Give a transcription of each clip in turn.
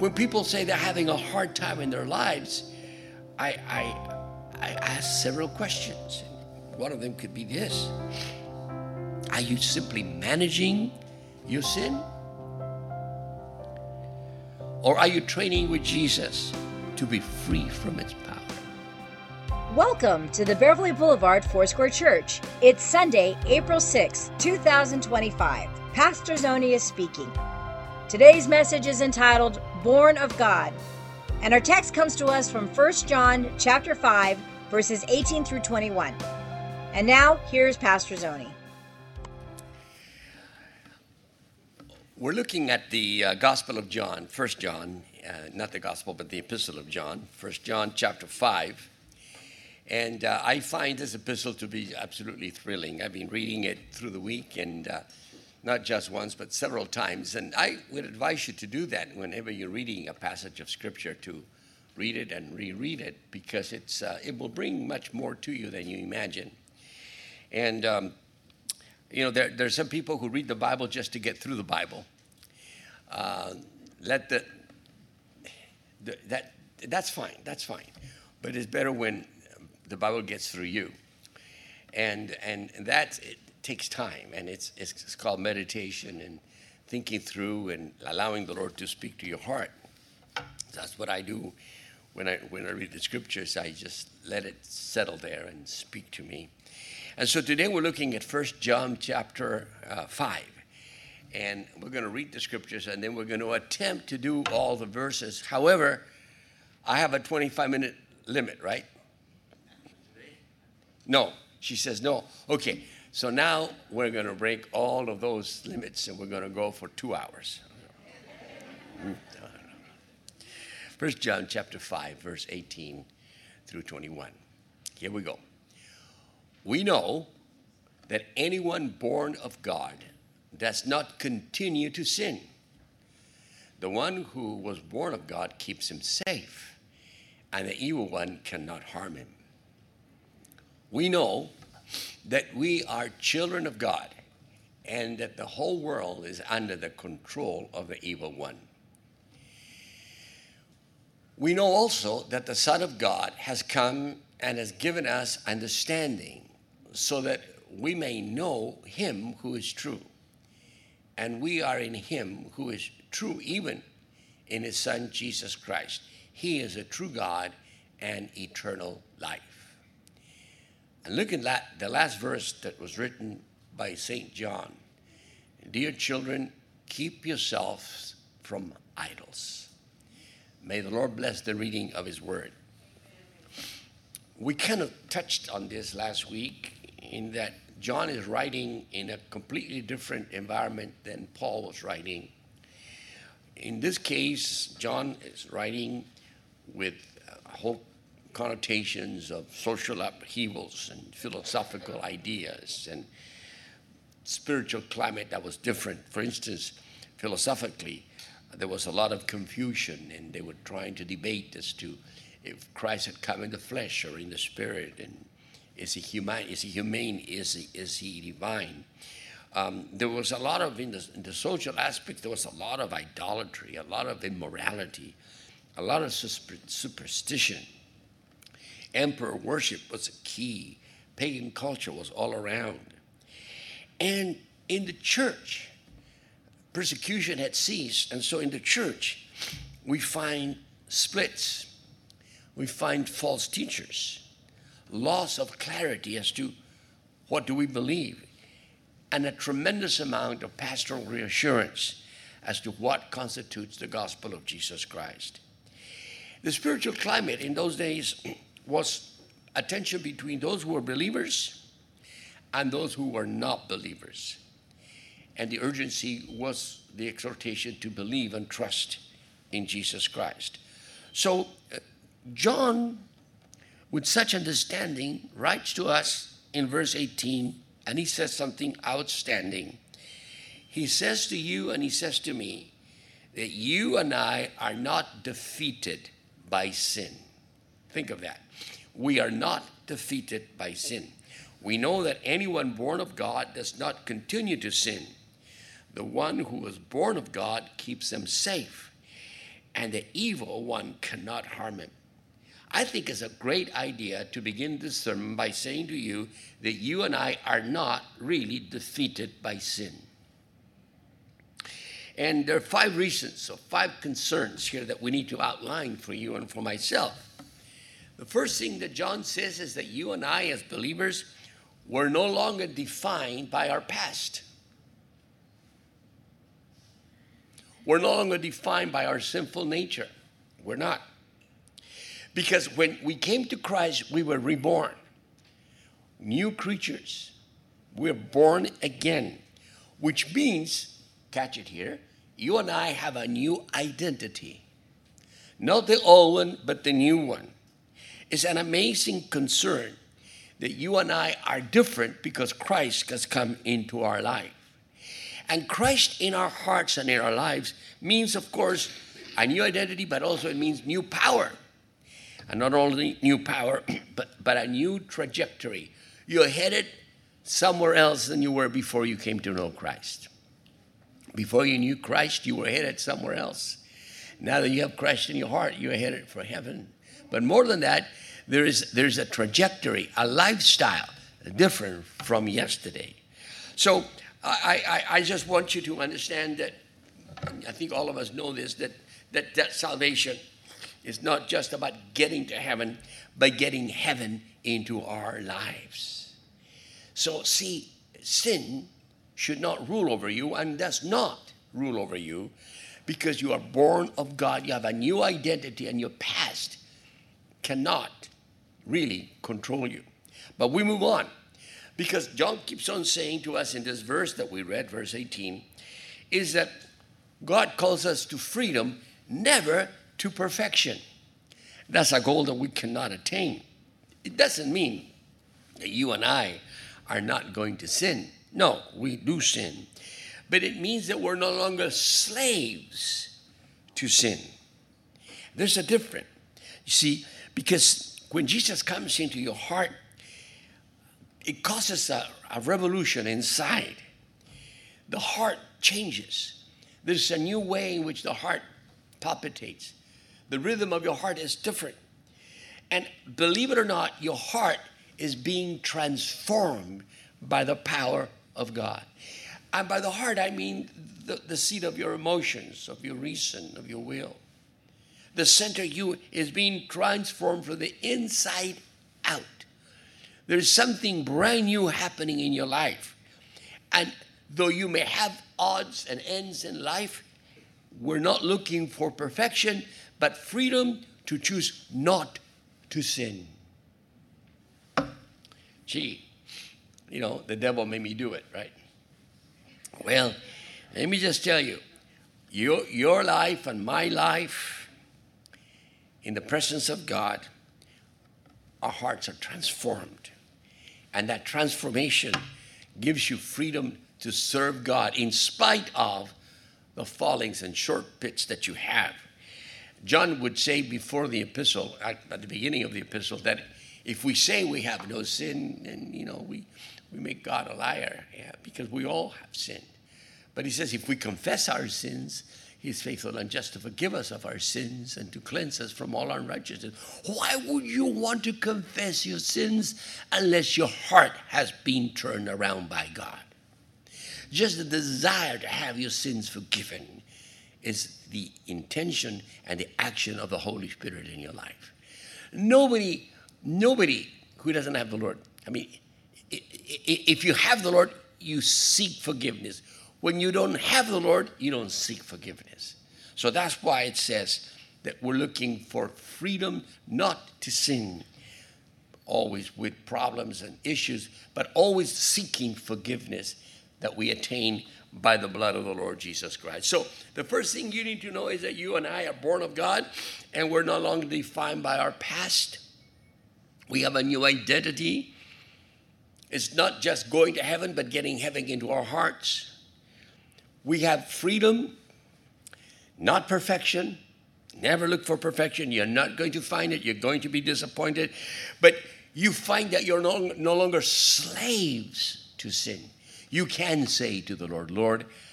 When people say they're having a hard time in their lives, I ask several questions. One of them could be this: are you simply managing your sin? Or are you training with Jesus to be free from its power? Welcome to the Beverly Boulevard Foursquare Church. It's Sunday, April 6, 2025. Pastor Zoni is speaking. Today's message is entitled, Born of God. And our text comes to us from 1 John chapter 5, verses 18 through 21. And now, here's Pastor Zoni. We're looking at the Gospel of John, 1 John, not the Gospel, but the Epistle of John, 1 John chapter 5. And I find this epistle to be absolutely thrilling. I've been reading it through the week, and not just once, but several times. And I would advise you to do that whenever you're reading a passage of Scripture, to read it and reread it, because it will bring much more to you than you imagine. And, there's some people who read the Bible just to get through the Bible. That's fine. But it's better when the Bible gets through you. And that it takes time, and it's called meditation and thinking through and allowing the Lord to speak to your heart. That's what I do when I read the Scriptures. I just let it settle there and speak to me. And so today we're looking at 1 John chapter 5. And we're going to read the Scriptures, and then we're going to attempt to do all the verses. However, I have a 25-minute limit, right? No. She says no. Okay. So now we're going to break all of those limits, and we're going to go for 2 hours. 1 John chapter 5, verse 18 through 21. Here we go. We know that anyone born of God does not continue to sin. The one who was born of God keeps him safe, and the evil one cannot harm him. We know that we are children of God, and that the whole world is under the control of the evil one. We know also that the Son of God has come and has given us understanding, so that we may know him who is true. And we are in him who is true, even in his Son, Jesus Christ. He is a true God and eternal life. And look at the last verse that was written by St. John. Dear children, keep yourselves from idols. May the Lord bless the reading of his word. We kind of touched on this last week, in that John is writing in a completely different environment than Paul was writing. In this case, John is writing with whole connotations of social upheavals and philosophical ideas and spiritual climate that was different. For instance, philosophically, there was a lot of confusion, and they were trying to debate as to if Christ had come in the flesh or in the spirit, and is he human? Is he humane? Is he divine? There was a lot of, in the social aspect, there was a lot of idolatry, a lot of immorality, a lot of superstition. Emperor worship was a key. Pagan culture was all around. And in the church, persecution had ceased. And so in the church, we find splits. We find false teachers. Loss of clarity as to what do we believe. And a tremendous amount of pastoral reassurance as to what constitutes the gospel of Jesus Christ. The spiritual climate in those days was a tension between those who were believers and those who were not believers. And the urgency was the exhortation to believe and trust in Jesus Christ. So John, with such understanding, writes to us in verse 18, and he says something outstanding. He says to you and he says to me that you and I are not defeated by sin. Think of that. We are not defeated by sin. We know that anyone born of God does not continue to sin. The one who was born of God keeps them safe, and the evil one cannot harm him. I think it's a great idea to begin this sermon by saying to you that you and I are not really defeated by sin. And there are 5 reasons, or 5 concerns here that we need to outline for you and for myself. The first thing that John says is that you and I as believers were no longer defined by our past. We're no longer defined by our sinful nature. We're not. Because when we came to Christ, we were reborn. New creatures. We're born again. Which means, catch it here, you and I have a new identity. Not the old one, but the new one. It's an amazing concern that you and I are different because Christ has come into our life. And Christ in our hearts and in our lives means, of course, a new identity, but also it means new power. And not only new power, but a new trajectory. You're headed somewhere else than you were before you came to know Christ. Before you knew Christ, you were headed somewhere else. Now that you have Christ in your heart, you're headed for heaven. But more than that, there's a trajectory, a lifestyle different from yesterday. So I just want you to understand that, I think all of us know this, that salvation is not just about getting to heaven, but getting heaven into our lives. So see, sin should not rule over you and does not rule over you because you are born of God. You have a new identity and your past cannot really control you. But we move on because John keeps on saying to us in this verse that we read, verse 18, is that God calls us to freedom, never to perfection. That's a goal that we cannot attain. It doesn't mean that you and I are not going to sin. No, we do sin. But it means that we're no longer slaves to sin. There's a difference. You see, because when Jesus comes into your heart, it causes a revolution inside. The heart changes. There's a new way in which the heart palpitates. The rhythm of your heart is different. And believe it or not, your heart is being transformed by the power of God. And by the heart, I mean the seat of your emotions, of your reason, of your will. The center you is being transformed from the inside out. There's something brand new happening in your life. And though you may have odds and ends in life, we're not looking for perfection, but freedom to choose not to sin. Gee, the devil made me do it, right? Well, let me just tell you, your life and my life, in the presence of God, our hearts are transformed. And that transformation gives you freedom to serve God in spite of the fallings and short pits that you have. John would say before the epistle, at the beginning of the epistle, that if we say we have no sin, then, we make God a liar, because we all have sinned. But he says if we confess our sins, he's faithful and just to forgive us of our sins and to cleanse us from all unrighteousness. Why would you want to confess your sins unless your heart has been turned around by God? Just the desire to have your sins forgiven is the intention and the action of the Holy Spirit in your life. Nobody who doesn't have the Lord, if you have the Lord, you seek forgiveness. When you don't have the Lord, you don't seek forgiveness. So that's why it says that we're looking for freedom not to sin, always with problems and issues, but always seeking forgiveness that we attain by the blood of the Lord Jesus Christ. So the first thing you need to know is that you and I are born of God, and we're no longer defined by our past. We have a new identity. It's not just going to heaven, but getting heaven into our hearts. We have freedom, not perfection. Never look for perfection. You're not going to find it. You're going to be disappointed. But you find that you're no longer slaves to sin. You can say to the Lord, Lord,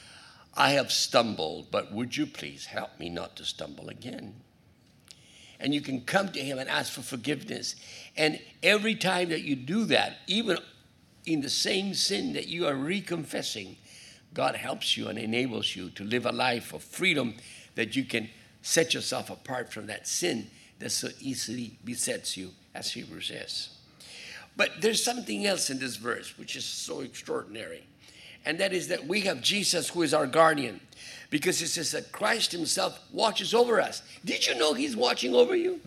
I have stumbled, but would you please help me not to stumble again? And you can come to him and ask for forgiveness. And every time that you do that, even in the same sin that you are reconfessing, God helps you and enables you to live a life of freedom, that you can set yourself apart from that sin that so easily besets you, as Hebrews says. But there's something else in this verse which is so extraordinary. And that is that we have Jesus who is our guardian. Because it says that Christ himself watches over us. Did you know he's watching over you?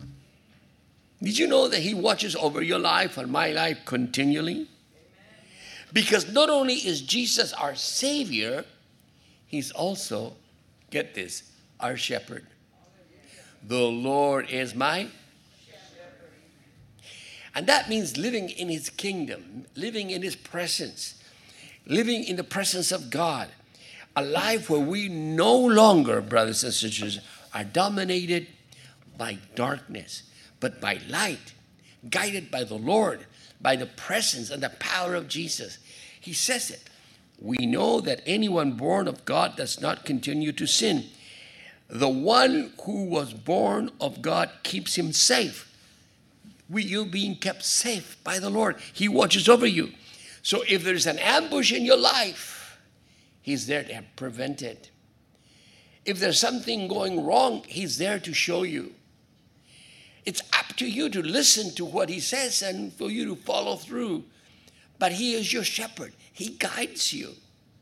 Did you know that he watches over your life and my life continually? Because not only is Jesus our Savior, he's also, get this, our shepherd. The Lord is my shepherd. And that means living in his kingdom, living in his presence, living in the presence of God. A life where we no longer, brothers and sisters, are dominated by darkness, but by light, guided by the Lord, by the presence and the power of Jesus. He says it. We know that anyone born of God does not continue to sin. The one who was born of God keeps him safe. You're being kept safe by the Lord. He watches over you. So if there's an ambush in your life, he's there to prevent it. If there's something going wrong, he's there to show you. It's up to you to listen to what he says and for you to follow through. But he is your shepherd. He guides you.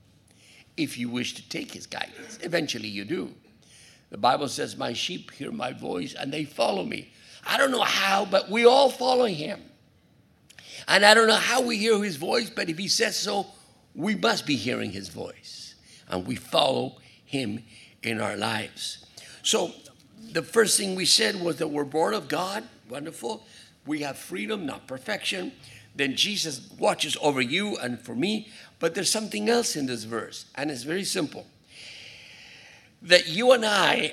If you wish to take his guidance, eventually you do. The Bible says, my sheep hear my voice and they follow me. I don't know how, but we all follow him. And I don't know how we hear his voice, but if he says so, we must be hearing his voice. And we follow him in our lives. So the first thing we said was that we're born of God. Wonderful. We have freedom, not perfection. Then Jesus watches over you and for me. But there's something else in this verse, and it's very simple. That you and I,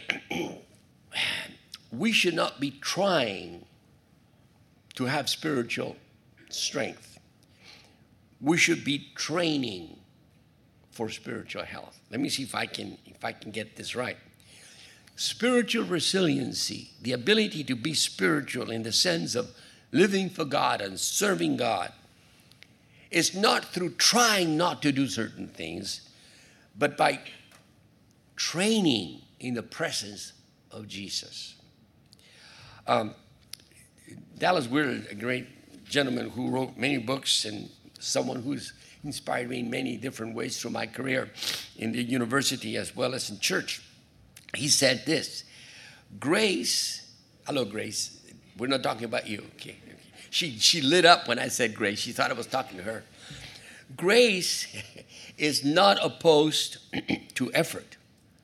we should not be trying to have spiritual strength. We should be training for spiritual health. Let me see if I can get this right. Spiritual resiliency, the ability to be spiritual in the sense of living for God and serving God, is not through trying not to do certain things, but by training in the presence of Jesus. Dallas Willard, a great gentleman who wrote many books and someone who's inspired me in many different ways through my career in the university as well as in church. He said this, Grace, hello Grace, we're not talking about you, okay. She lit up when I said Grace. She thought I was talking to her. Grace is not opposed to effort.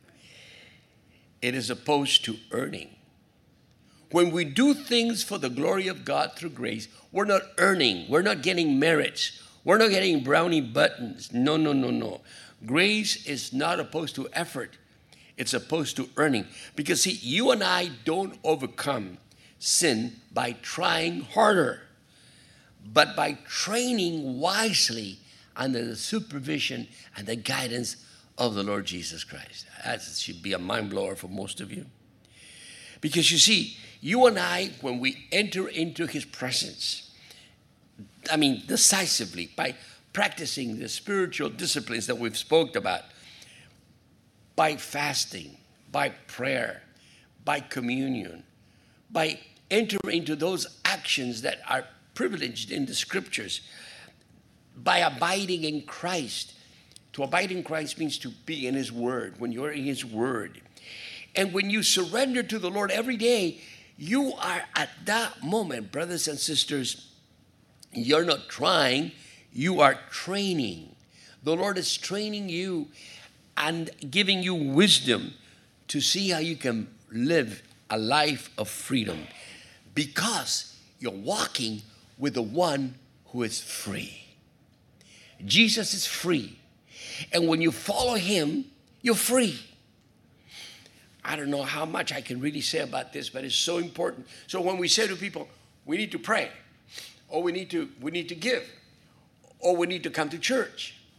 It is opposed to earning. When we do things for the glory of God through grace, we're not earning. We're not getting merits. We're not getting brownie buttons. No. Grace is not opposed to effort. It's opposed to earning. Because see, you and I don't overcome sin by trying harder, but by training wisely under the supervision and the guidance of the Lord Jesus Christ. That should be a mind blower for most of you. Because you see, you and I, when we enter into his presence, decisively, by practicing the spiritual disciplines that we've spoke about, by fasting, by prayer, by communion, by entering into those actions that are privileged in the scriptures, by abiding in Christ. To abide in Christ means to be in his word, when you're in his word. And when you surrender to the Lord every day, you are at that moment, brothers and sisters, you're not trying, you are training. The Lord is training you and giving you wisdom to see how you can live a life of freedom, because you're walking with the one who is free. Jesus is free. And when you follow him, you're free. I don't know how much I can really say about this, but it's so important. So when we say to people, we need to pray, or we need to give, or we need to come to church,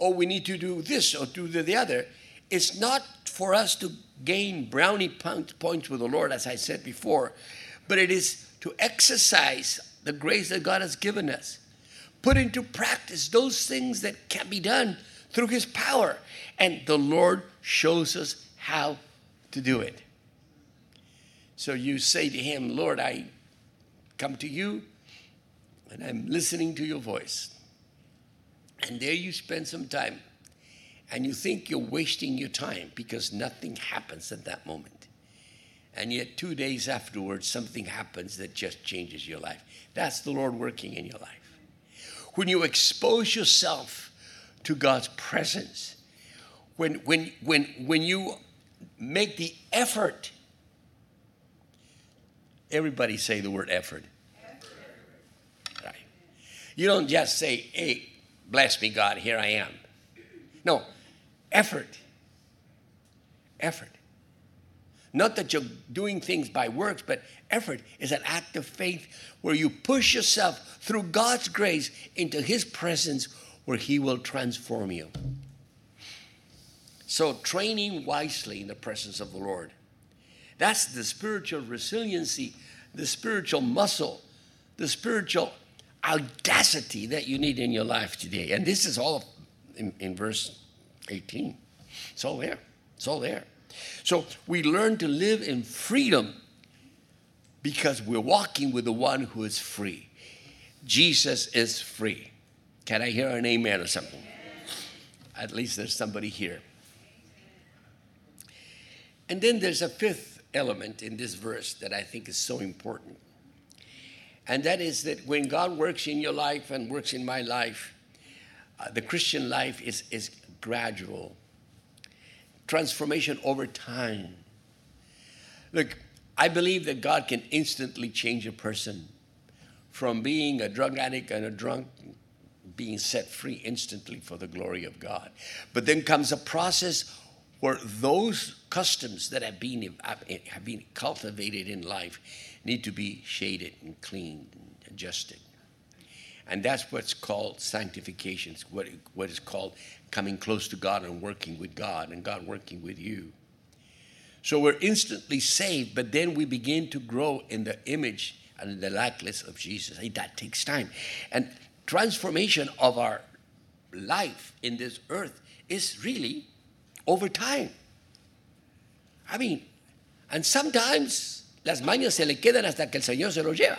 oh, we need to do this or do the other. It's not for us to gain brownie points with the Lord, as I said before, but it is to exercise the grace that God has given us. Put into practice those things that can be done through his power. And the Lord shows us how to do it. So you say to him, Lord, I come to you and I'm listening to your voice. And there you spend some time. And you think you're wasting your time because nothing happens at that moment. And yet 2 days afterwards, something happens that just changes your life. That's the Lord working in your life. When you expose yourself to God's presence, when you make the effort, everybody say the word effort. Right. You don't just say, hey, bless me, God, here I am. No, effort. Effort. Not that you're doing things by works, but effort is an act of faith where you push yourself through God's grace into his presence where he will transform you. So training wisely in the presence of the Lord. That's the spiritual resiliency, the spiritual muscle, the spiritual audacity that you need in your life today. And this is all in verse 18. It's all there. It's all there. So we learn to live in freedom because we're walking with the one who is free. Jesus is free. Can I hear an amen or something? At least there's somebody here. And then there's a fifth element in this verse that I think is so important. And that is that when God works in your life and works in my life, the Christian life is gradual. Transformation over time. Look, I believe that God can instantly change a person from being a drug addict and a drunk, being set free instantly for the glory of God. But then comes a process where those customs that have been cultivated in life need to be shaded and cleaned and adjusted. And that's what's called sanctification, what is called coming close to God and working with God and God working with you. So we're instantly saved, but then we begin to grow in the image and the likeness of Jesus. That takes time. And transformation of our life in this earth is really over time. I mean, and sometimes las mañas se le quedan hasta que el Señor se los lleva.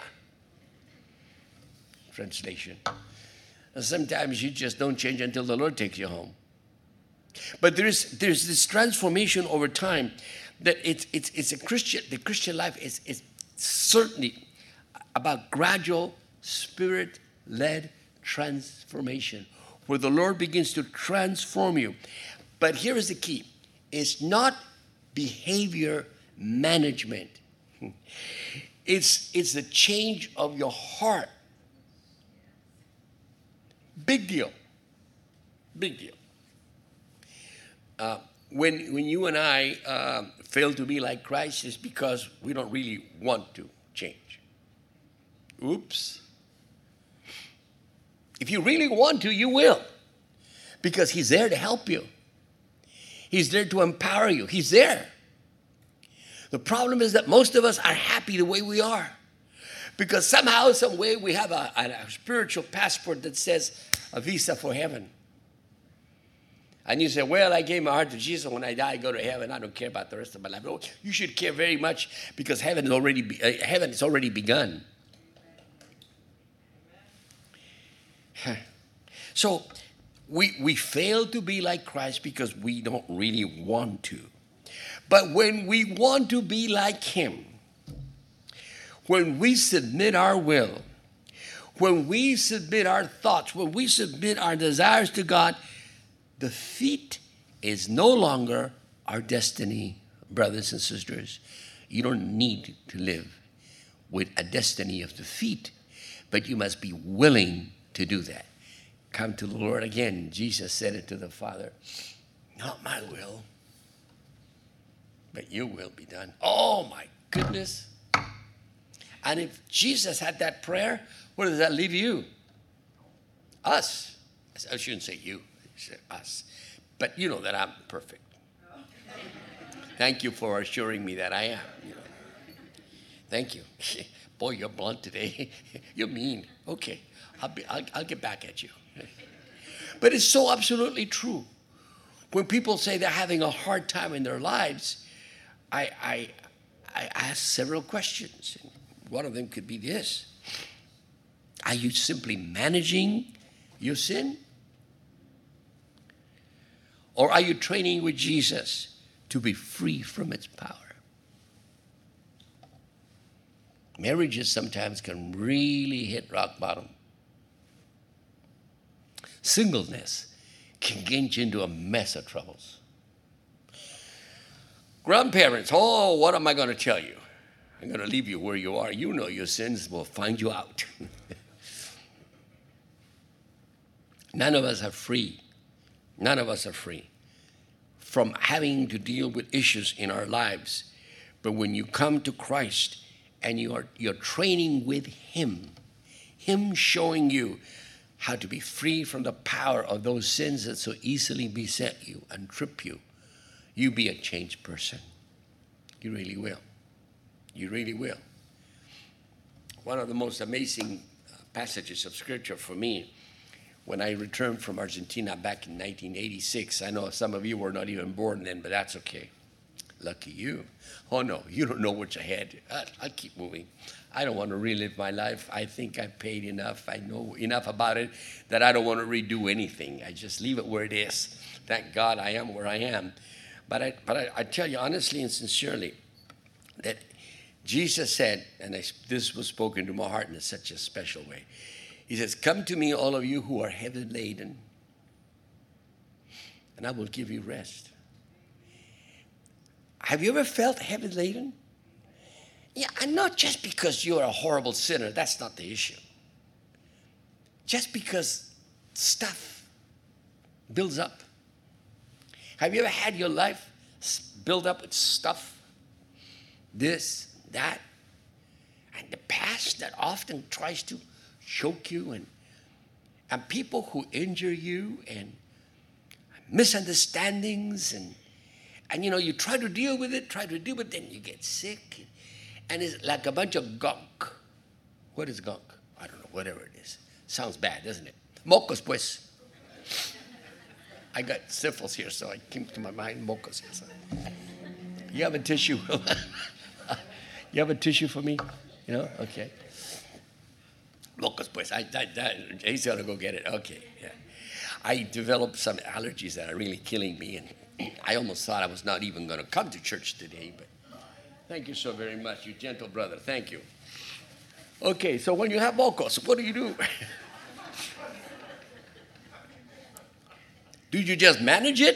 Translation. And sometimes you just don't change until the Lord takes you home. But there's this transformation over time that it's a Christian. The Christian life is certainly about gradual spirit-led transformation, where the Lord begins to transform you. But here is the key: it's not behavior management. It's the change of your heart. Big deal. Big deal. When you and I fail to be like Christ, it's because we don't really want to change. Oops. If you really want to, you will. Because he's there to help you. He's there to empower you. He's there. The problem is that most of us are happy the way we are. Because somehow, some way, we have a spiritual passport that says a visa for heaven. And you say, well, I gave my heart to Jesus. When I die, I go to heaven. I don't care about the rest of my life. No, you should care very much because heaven has already begun. So we fail to be like Christ because we don't really want to. But when we want to be like him, when we submit our will, when we submit our thoughts, when we submit our desires to God, defeat is no longer our destiny, brothers and sisters. You don't need to live with a destiny of defeat, but you must be willing to do that. Come to the Lord again. Jesus said it to the Father, not my will, but your will be done. Oh my goodness. And if Jesus had that prayer, where does that leave you? Us. I shouldn't say you. us. But you know that I'm perfect. Thank you for assuring me that I am. You know. Thank you. Boy, you're blunt today. You're mean. Okay, I'll get back at you. But it's so absolutely true. When people say they're having a hard time in their lives, I ask several questions. One of them could be this: are you simply managing your sin? Or are you training with Jesus to be free from its power? Marriages sometimes can really hit rock bottom. Singleness can get you into a mess of troubles. Grandparents, oh, what am I going to tell you? I'm going to leave you where you are. You know your sins will find you out. None of us are free. None of us are free from having to deal with issues in our lives. But when you come to Christ and you're training with Him showing you how to be free from the power of those sins that so easily beset you and trip you, you be a changed person. You really will. You really will. One of the most amazing passages of Scripture for me, when I returned from Argentina back in 1986, I know some of you were not even born then, but that's okay. Lucky you. Oh no, you don't know what's ahead. I'll keep moving. I don't want to relive my life. I think I've paid enough. I know enough about it that I don't want to redo anything. I just leave it where it is. Thank God I am where I am. But I tell you honestly and sincerely that Jesus said, and this was spoken to my heart in such a special way. He says, come to me, all of you who are heavy laden, and I will give you rest. Have you ever felt heavy laden? Yeah, and not just because you're a horrible sinner. That's not the issue. Just because stuff builds up. Have you ever had your life build up with stuff? This, that, and the past that often tries to choke you, and people who injure you, and misunderstandings, and you know, you try to deal with it, then you get sick, and it's like a bunch of gunk. What is gunk? I don't know, whatever it is. Sounds bad, doesn't it? Mocos, pues. I got syphilis here, so I came to my mind, mocos. You have a tissue? You have a tissue for me? You know? Okay. Mocos, pues. He's going to go get it. Okay, yeah. I developed some allergies that are really killing me, and I almost thought I was not even going to come to church today, but thank you so very much, you gentle brother. Thank you. Okay, so when you have mocos, what do? Do you just manage it?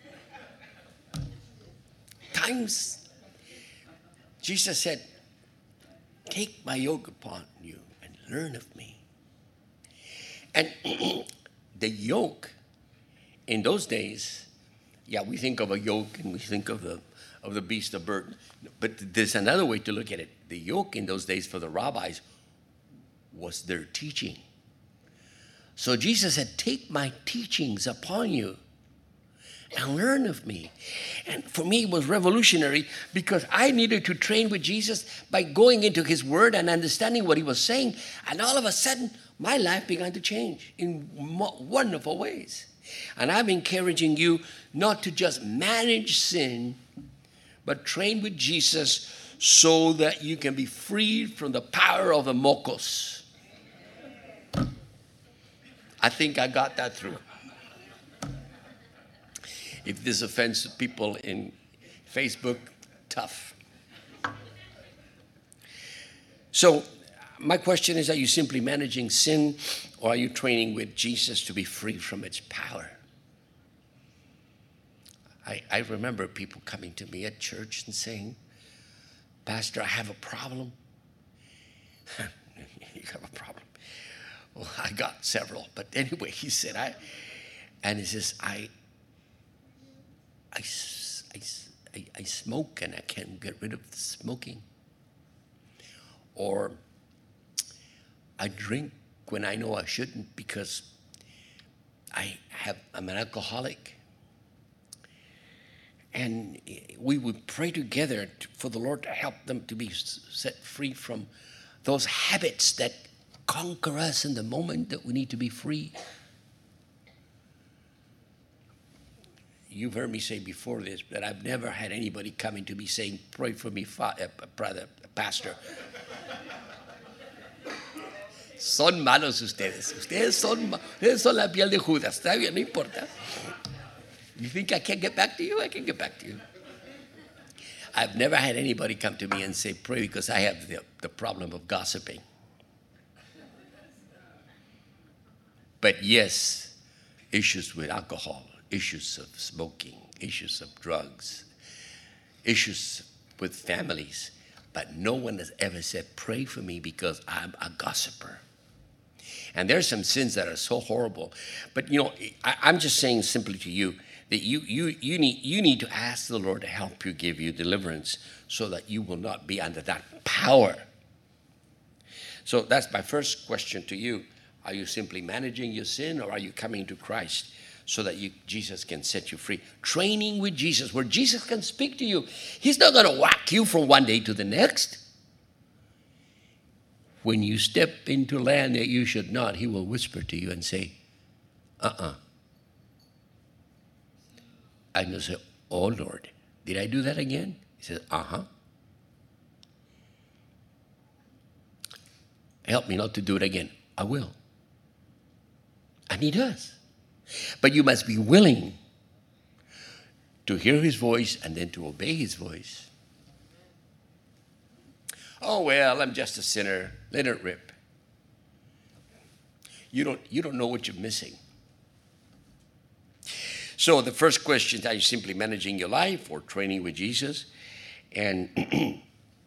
Times, Jesus said, take my yoke upon you and learn of me. And the yoke in those days, yeah, we think of a yoke and we think of the beast of burden. But there's another way to look at it. The yoke in those days for the rabbis was their teaching. So Jesus said, take my teachings upon you and learn of me. And for me, it was revolutionary because I needed to train with Jesus by going into his word and understanding what he was saying. And all of a sudden, my life began to change in wonderful ways. And I'm encouraging you not to just manage sin, but train with Jesus so that you can be freed from the power of the mocos. I think I got that through. If this offends people in Facebook, tough. So my question is, are you simply managing sin, or are you training with Jesus to be free from its power? I remember people coming to me at church and saying, Pastor, I have a problem. You have a problem? Well, I got several, but anyway, he said, he says, I smoke and I can't get rid of the smoking. Or I drink when I know I shouldn't because I'm an alcoholic. And we would pray together for the Lord to help them to be set free from those habits that conquer us in the moment that we need to be free. You've heard me say before this, but I've never had anybody coming to me saying, pray for me, brother, pastor. Son malos ustedes. Ustedes son la piel de Judas. Está bien, no importa. You think I can't get back to you? I can get back to you. I've never had anybody come to me and say, pray, because I have the problem of gossiping. But yes, issues with alcohol, issues of smoking, issues of drugs, issues with families. But no one has ever said, pray for me because I'm a gossiper. And there's some sins that are so horrible. But, you know, I'm just saying simply to you that you need to ask the Lord to help you, give you deliverance so that you will not be under that power. So that's my first question to you. Are you simply managing your sin, or are you coming to Christ so that Jesus can set you free? Training with Jesus, where Jesus can speak to you. He's not going to whack you from one day to the next. When you step into land that you should not, he will whisper to you and say, And you'll say, oh, Lord, did I do that again? He says, Help me not to do it again. I will. And he does. But you must be willing to hear his voice and then to obey his voice. Oh, well, I'm just a sinner. Let it rip. You don't know what you're missing. So the first question, are you simply managing your life or training with Jesus? And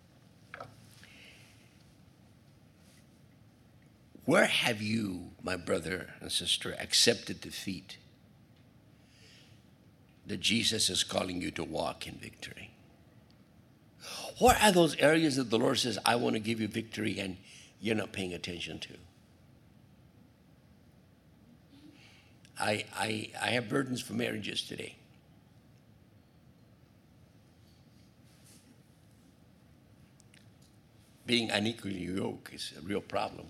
where have you, my brother and sister, accepted defeat that Jesus is calling you to walk in victory? What are those areas that the Lord says, I want to give you victory, and you're not paying attention to? I have burdens for marriages today. Being unequally yoked is a real problem.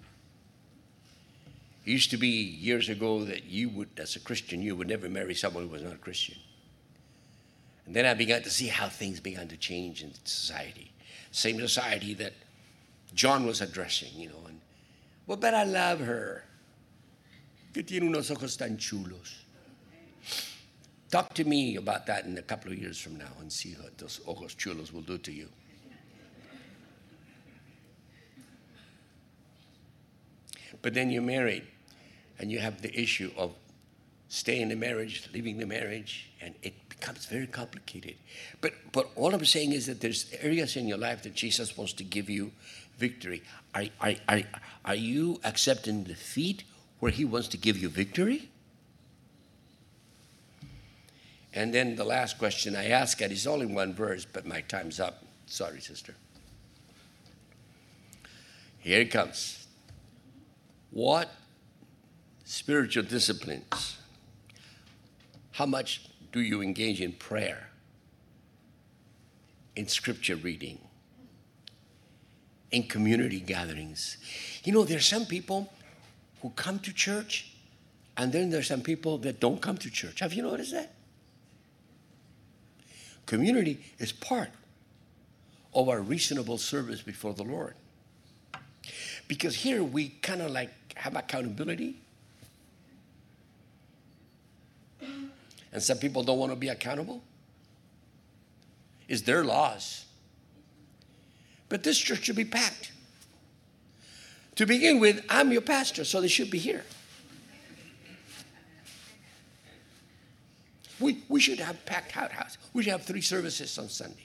It used to be years ago that you would, as a Christian, you would never marry someone who was not a Christian. And then I began to see how things began to change in society. Same society that John was addressing, you know. And, well, but I love her. Que tiene unos ojos tan chulos. Talk to me about that in a couple of years from now and see what those ojos chulos will do to you. But then you're married, and you have the issue of staying in the marriage, leaving the marriage, and it becomes very complicated. But all I'm saying is that there's areas in your life that Jesus wants to give you victory. Are you accepting defeat where he wants to give you victory? And then the last question I ask, and it's only one verse, but my time's up. Sorry, sister. Here it comes. What spiritual disciplines, how much do you engage in prayer, in scripture reading, in community gatherings? You know, there's some people who come to church, and then there's some people that don't come to church. Have you noticed that? Community is part of our reasonable service before the Lord. Because here we kind of like have accountability. And some people don't want to be accountable. It's their laws. But this church should be packed. To begin with, I'm your pastor, so they should be here. We should have packed house. We should have 3 services on Sunday.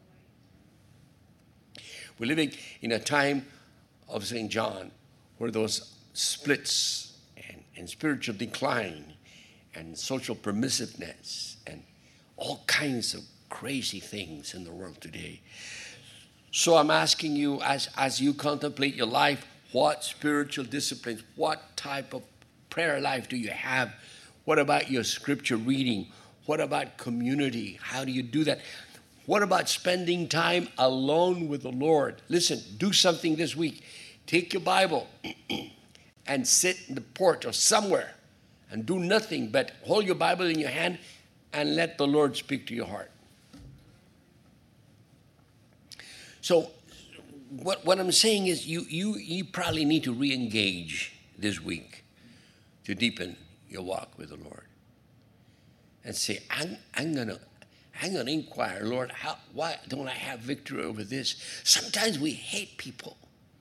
We're living in a time of St. John where those splits and spiritual decline and social permissiveness and all kinds of crazy things in the world today. So I'm asking you, as you contemplate your life, what spiritual disciplines, what type of prayer life do you have What about your scripture reading? What about community? How do you do that? What about spending time alone with the Lord? Listen, do something this week. Take your Bible and sit in the porch or somewhere and do nothing but hold your Bible in your hand and let the Lord speak to your heart. So what I'm saying is you probably need to re-engage this week to deepen your walk with the Lord. And say, I'm gonna inquire, Lord, why don't I have victory over this? Sometimes we hate people.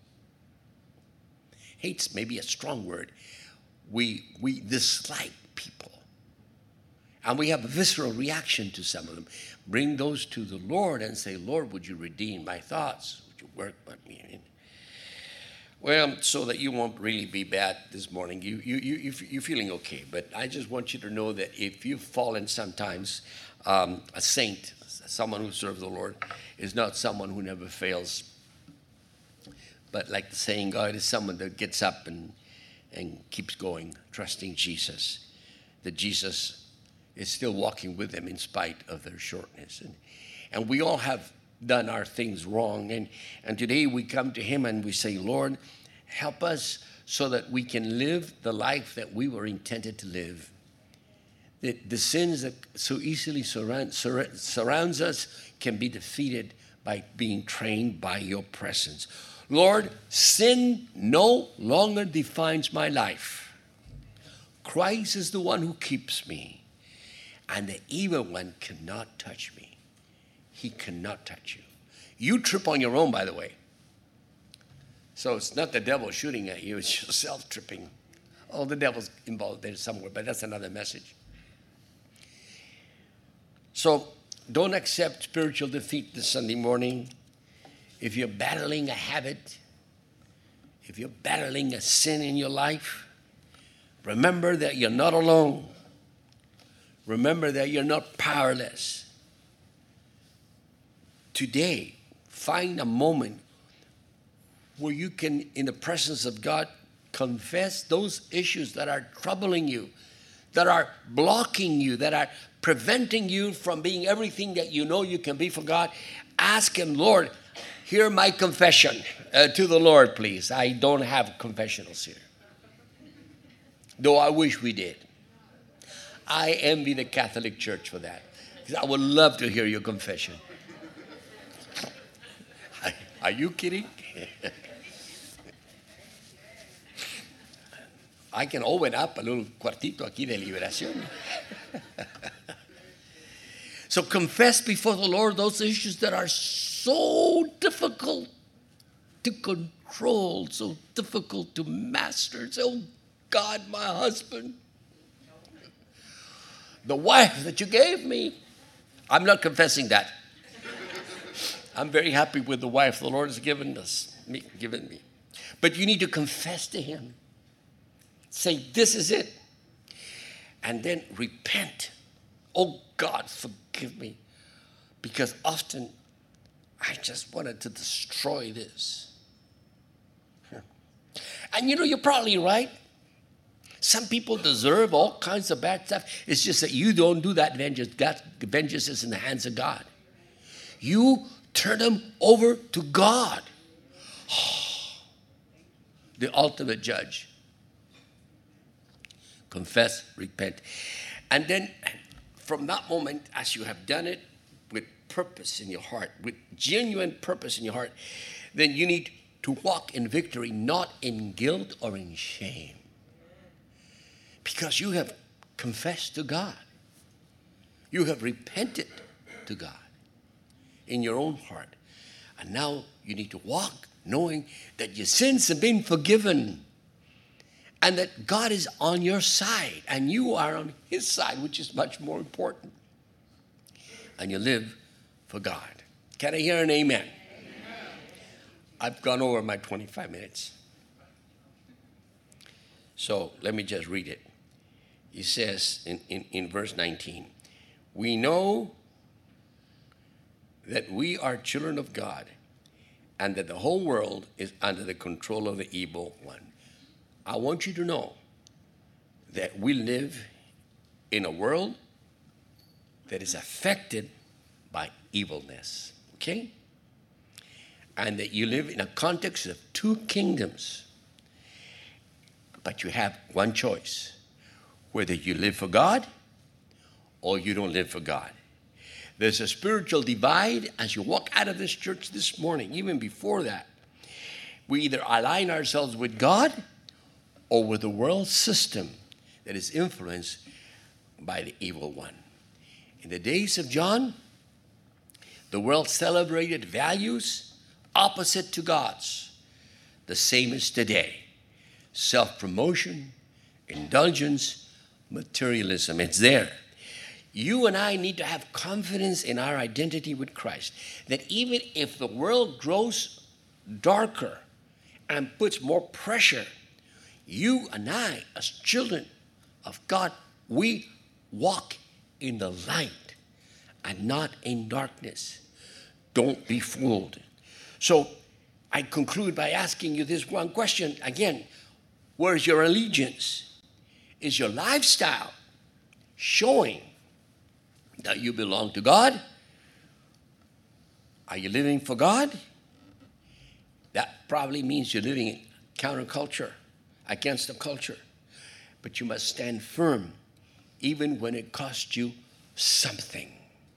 Hate's maybe a strong word. We dislike people. And we have a visceral reaction to some of them. Bring those to the Lord and say, Lord, would you redeem my thoughts? Would you work on me? Well, so that you won't really be bad this morning. You're feeling okay. But I just want you to know that if you've fallen sometimes, a saint, someone who serves the Lord, is not someone who never fails. But like the saying, God is someone that gets up and keeps going, trusting Jesus. That Jesus is still walking with them in spite of their shortness. And we all have done our things wrong. And today we come to him and we say, Lord, help us so that we can live the life that we were intended to live. The sins that so easily surrounds us can be defeated by being trained by your presence. Lord, sin no longer defines my life. Christ is the one who keeps me. And the evil one cannot touch me. He cannot touch you. You trip on your own, by the way. So it's not the devil shooting at you, it's yourself tripping. Oh, the devil's involved there somewhere, but that's another message. So don't accept spiritual defeat this Sunday morning. If you're battling a habit, if you're battling a sin in your life, remember that you're not alone. Remember that you're not powerless. Today, find a moment where you can, in the presence of God, confess those issues that are troubling you, that are blocking you, that are preventing you from being everything that you know you can be for God. Ask him, Lord, hear my confession to the Lord, please. I don't have confessionals here, though I wish we did. I envy the Catholic Church for that, because I would love to hear your confession. Are you kidding? I can open up a little cuartito aquí de liberación. So confess before the Lord those issues that are so difficult to control, so difficult to master. Say, oh God, my husband, the wife that you gave me. I'm not confessing that. I'm very happy with the wife the Lord has given me. But you need to confess to him. Say, this is it. And then repent. Oh God, forgive me. Because often I just wanted to destroy this. And you're probably right. Some people deserve all kinds of bad stuff. It's just that you don't do that vengeance. That vengeance is in the hands of God. You turn them over to God, the ultimate judge. Confess, repent. And then from that moment, as you have done it with purpose in your heart, with genuine purpose in your heart, then you need to walk in victory, not in guilt or in shame. Because you have confessed to God. You have repented to God in your own heart. And now you need to walk knowing that your sins have been forgiven and that God is on your side and you are on his side, which is much more important. And you live for God. Can I hear an amen? Amen. I've gone over my 25 minutes. So let me just read it. He says in verse 19, we know that we are children of God and that the whole world is under the control of the evil one. I want you to know that we live in a world that is affected by evilness, okay? And that you live in a context of two kingdoms. But you have one choice, whether you live for God or you don't live for God. There's a spiritual divide as you walk out of this church this morning, even before that. We either align ourselves with God or with the world system that is influenced by the evil one. In the days of John, the world celebrated values opposite to God's. The same as today. Self-promotion, indulgence, materialism. It's there. You and I need to have confidence in our identity with Christ. That even if the world grows darker and puts more pressure, you and I, as children of God, we walk in the light and not in darkness. Don't be fooled. So I conclude by asking you this one question again. Where's your allegiance? Is your lifestyle showing that you belong to God? Are you living for God? That probably means you're living in counterculture, against the culture. But you must stand firm, even when it costs you something.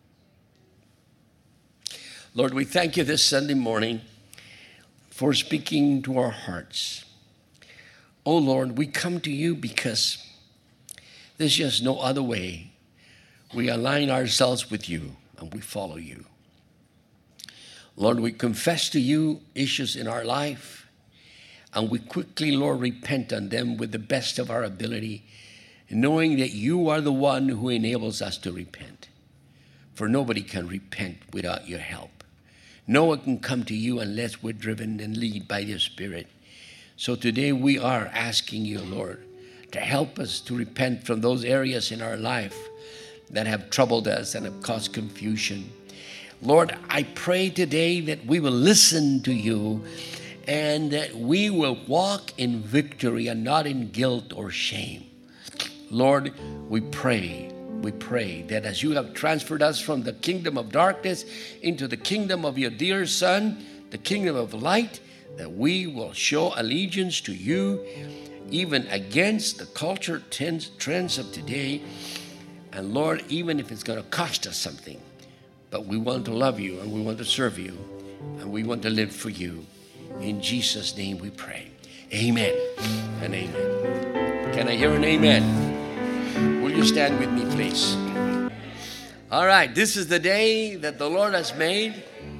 Lord, we thank you this Sunday morning for speaking to our hearts. Oh, Lord, we come to you because there's just no other way. We align ourselves with you and we follow you. Lord, we confess to you issues in our life, and we quickly, Lord, repent on them with the best of our ability, knowing that you are the one who enables us to repent. For nobody can repent without your help. No one can come to you unless we're driven and led by your Spirit. So today we are asking you, Lord, to help us to repent from those areas in our life that have troubled us and have caused confusion. Lord, I pray today that we will listen to you and that we will walk in victory and not in guilt or shame. Lord, we pray that as you have transferred us from the kingdom of darkness into the kingdom of your dear Son, the kingdom of light, that we will show allegiance to you even against the culture trends of today. And Lord, even if it's going to cost us something, but we want to love you and we want to serve you and we want to live for you. In Jesus' name we pray. Amen and amen. Can I hear an amen? Will you stand with me, please? All right, this is the day that the Lord has made.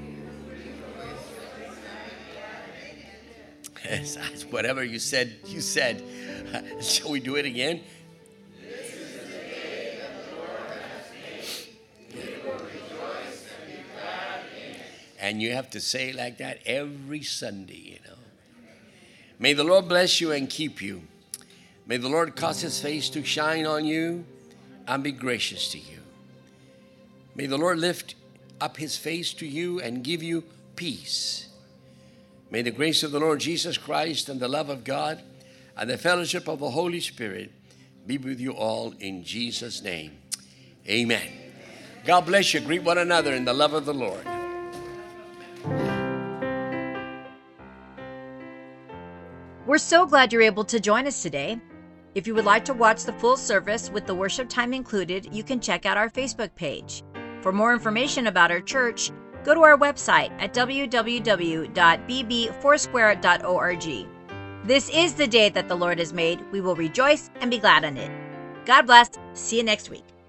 Yes, whatever you said, you said. Shall we do it again? This is the day that the Lord has made. We will rejoice and be glad in it. And you have to say it like that every Sunday, you know. May the Lord bless you and keep you. May the Lord cause his face to shine on you and be gracious to you. May the Lord lift up his face to you and give you peace. May the grace of the Lord Jesus Christ and the love of God and the fellowship of the Holy Spirit be with you all in Jesus' name. Amen. God bless you. Greet one another in the love of the Lord. We're so glad you're able to join us today. If you would like to watch the full service with the worship time included, you can check out our Facebook page. For more information about our church, go to our website at www.bbfoursquare.org. This is the day that the Lord has made. We will rejoice and be glad in it. God bless. See you next week.